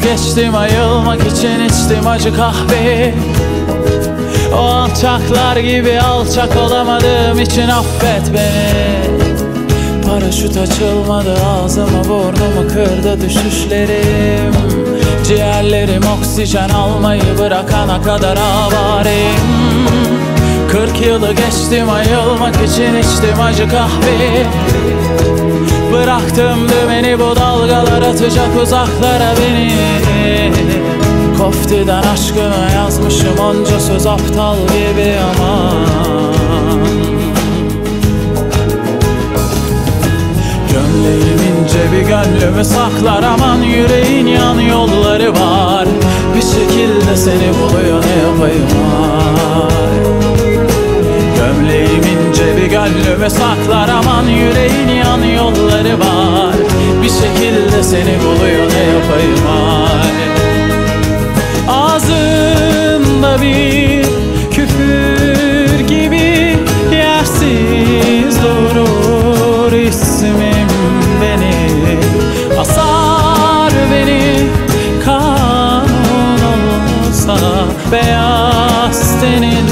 geçtim, ayılmak için içtim acı kahve. O alçaklar gibi alçak olamadığım için affet beni. Paraşüt açılmadı, ağzımı burnumu kırdı düşüşlerim. Ciğerlerim oksijen almayı bırakana kadar avareyim. 40 yılı geçtim, ayılmak için içtim acı kahve. Bıraktım dümeni, bu dalgalar atacak uzaklara beni. Koftiden aşkına yazmışım onca söz aptal gibi aman. Gömleğim ince bir gönlümü saklar aman. Yüreğin yan yolları var, bir şekilde seni buluyor ne yapayım ay. Gömleğim ince bir gönlümü saklar aman. Yüreğin yan yolları var, bir şekilde seni buluyor ne yapayım ay. Ağzında bir küfür gibi yersiz durur ismim beni. Asar beni kanun olsa beyaz tenin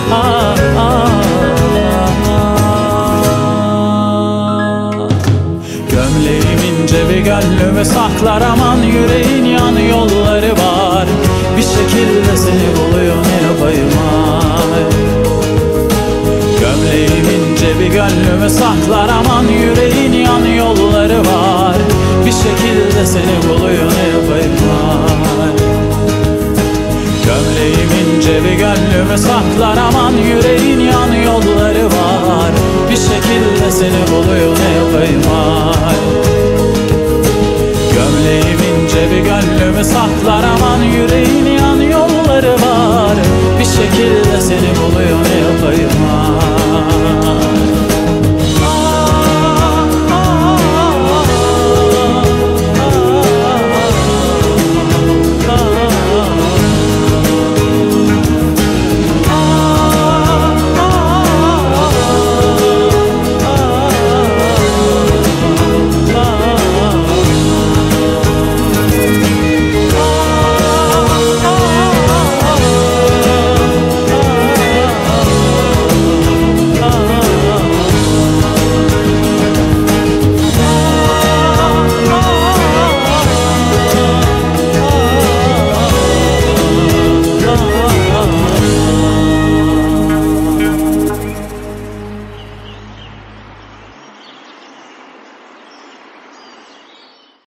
Gömleğim ince bir gönlümü saklar aman. Yüreğin yan yolları var, bir şekilde seni buluyor ne yapayım ay. Gömleğim ince bir gönlümü saklar aman. Yüreğin yan yolları var, bir şekilde seni buluyor ne yapayım ay. Gömleğim ince bir gönlümü saklar aman. Yüreğin yan yolları var, bir şekilde